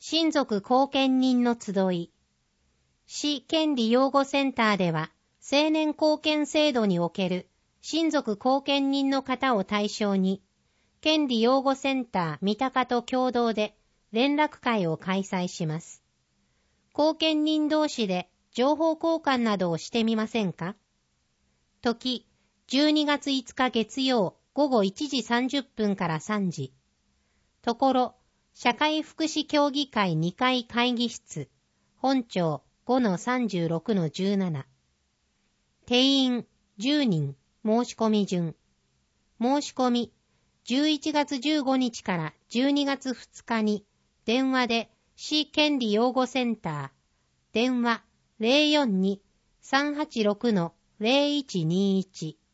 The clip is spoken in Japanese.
親族後見人の集い。市権利擁護センターでは、成年後見制度における親族後見人の方を対象に、権利擁護センター三鷹と共同で連絡会を開催します。後見人同士で情報交換などをしてみませんか？時、12月5日月曜午後1時30分から3時。ところ、社会福祉協議会2階会議室、本町 5-36-17。定員10人、申し込み順。申し込み、11月15日から12月2日に、電話で市権利擁護センター、電話 042-386-0121